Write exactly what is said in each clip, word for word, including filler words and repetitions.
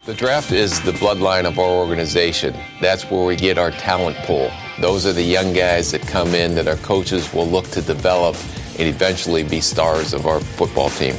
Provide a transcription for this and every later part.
The draft is the bloodline of our organization. That's where we get our talent pool. Those are the young guys that come in that our coaches will look to develop and eventually be stars of our football team.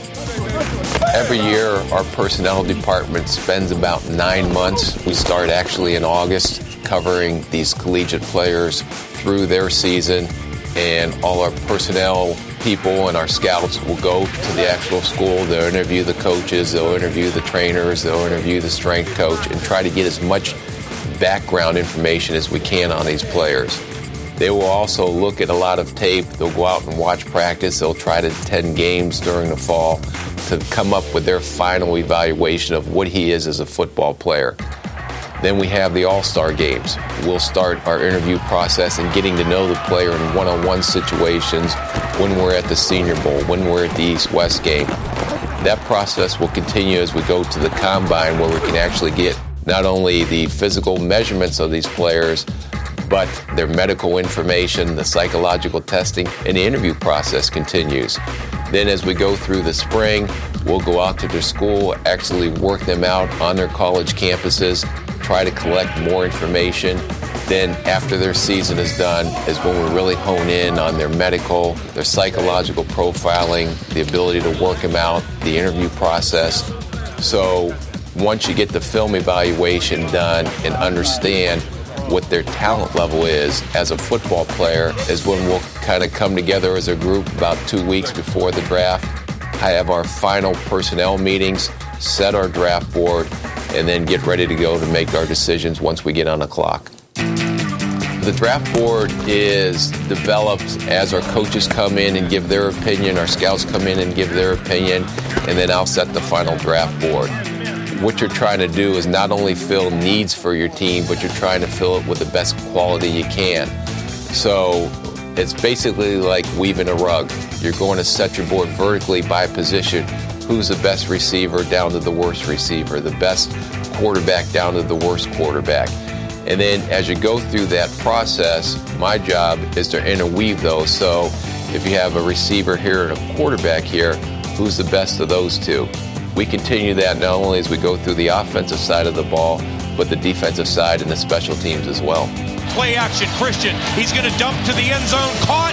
Every year, our personnel department spends about nine months. We start actually in August covering these collegiate players through their season, and all our personnel people and our scouts will go to the actual school. They'll interview the coaches, they'll interview the trainers, they'll interview the strength coach, and try to get as much background information as we can on these players. They will also look at a lot of tape. They'll go out and watch practice. They'll try to attend games during the fall to come up with their final evaluation of what he is as a football player. Then we have the all-star games. We'll start our interview process and getting to know the player in one-on-one situations when we're at the Senior Bowl, when we're at the East-West game. That process will continue as we go to the Combine, where we can actually get not only the physical measurements of these players, but their medical information, the psychological testing, and the interview process continues. Then as we go through the spring, we'll go out to their school, actually work them out on their college campuses, try to collect more information. Then after their season is done is when we really hone in on their medical, their psychological profiling, the ability to work them out, the interview process. So once you get the film evaluation done and understand what their talent level is as a football player, is when we'll kind of come together as a group about two weeks before the draft, have our final personnel meetings, set our draft board, and then get ready to go to make our decisions once we get on the clock. The draft board is developed as our coaches come in and give their opinion, our scouts come in and give their opinion, and then I'll set the final draft board. What you're trying to do is not only fill needs for your team, but you're trying to fill it with the best quality you can. So it's basically like weaving a rug. You're going to set your board vertically by position. Who's the best receiver down to the worst receiver, the best quarterback down to the worst quarterback. And then as you go through that process, my job is to interweave those. So if you have a receiver here and a quarterback here, who's the best of those two? We continue that not only as we go through the offensive side of the ball, but the defensive side and the special teams as well. Play action, Christian. He's going to dump to the end zone. Caught.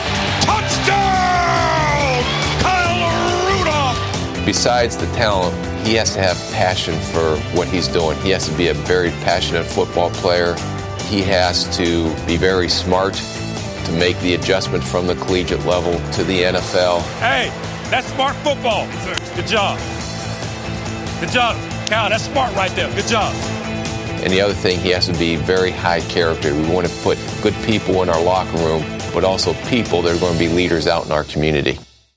Touchdown! Kyle Rudolph! Besides the talent, he has to have passion for what he's doing. He has to be a very passionate football player. He has to be very smart to make the adjustment from the collegiate level to the N F L. Hey, that's smart football. Good job. Good job. Kyle, that's smart right there. Good job. And the other thing, he has to be very high character. We want to put good people in our locker room, but also people that are going to be leaders out in our community.